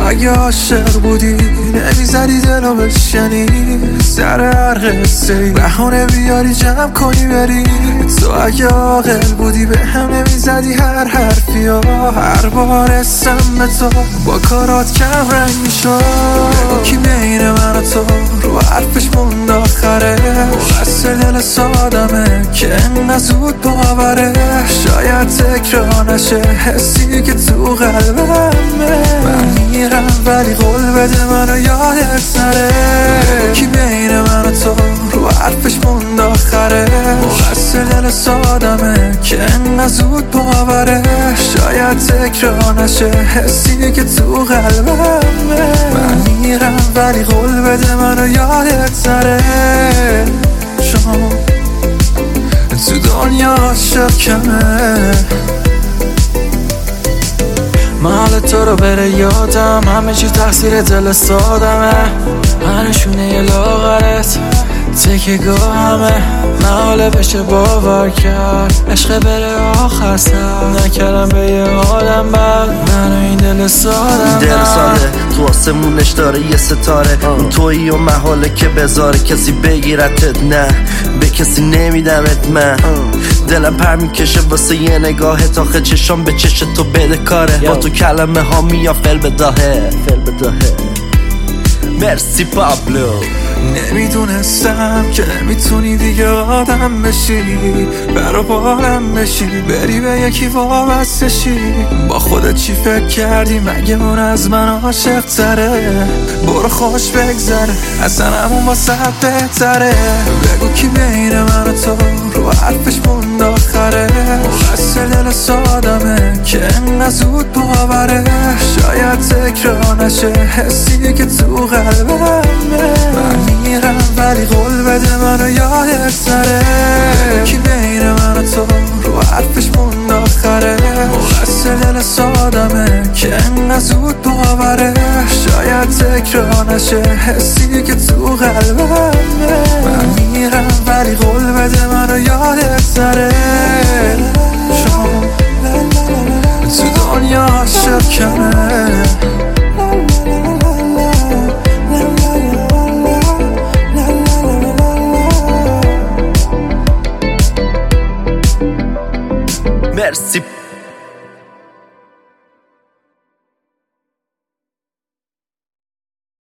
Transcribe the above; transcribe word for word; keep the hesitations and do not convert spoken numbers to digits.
اگه عاشق بودی نمیزدی دلو بشنی، سر هر قصه ای بهونه بیاری جمع کنی بری. تو اگه عاقل بودی به هم نمیزدی هر حرفی ها، هر بار اسم تو با کارات کم رنگ میشد. بگو کی بین من و تو رو حرفش موند آخره، مقصر دل سادمه که انقدر زود باوره. شاید تکرار نشه حسی که تو قلبمه، من میرم ولی قول بده منو یادت نره. بگو کی بین من و تو رو حرفش موند آخره، مقصر دل سادمه که انقدر زود باوره. شاید تکرار نشه حسی که تو قلبمه، من میرم ولی قول بده منو یادت نره. چون تو دنیا عاشق کمه، محل تو رو بره یادم، همه چی تقصیر دل سادمه. هنشونه یه لاغرت تکه گاه همه، محاله بشه باور کرد عشق بره آخر سر. نکردم به یه آدم بد منو این دل سادم، دل ساده تو آسمونش داره یه ستاره. اون تویی و محاله که بذاره کسی بگیرتت، نه به کسی نمیدمت. من دلم پر میکشه واسه یه نگاهت، آخه چشام به چش تو بده کاره. با تو کلمه ها میام فل بداهه فل بداهه. مرسی پابلو. نمیدونستم که نمیتونی دیگه آدم بشی، برا بارم بشی، بری به یکی وابسته شی. با خودت چی فکر کردی مگه اون از من عاشق تره؟ برو خوش بگذره اصلا همون واسه بهتره. بگو کی بین من و تو رو حرفش موند آخره، مقصر دل سادمه که انقدر زود باوره. شاید تکرار نشه حسی که تو قلبمه، من میرم ولی قول بده منو یادت نره. کی بین من و تو رو حرفش موند آخره، مقصر دل سادمه که انقدر زود باوره. شاید تکرار نشه حسی که تو قلبمه، من میرم ولی قول بده منو یادت نره. چون تو دنیا عاشق کمه.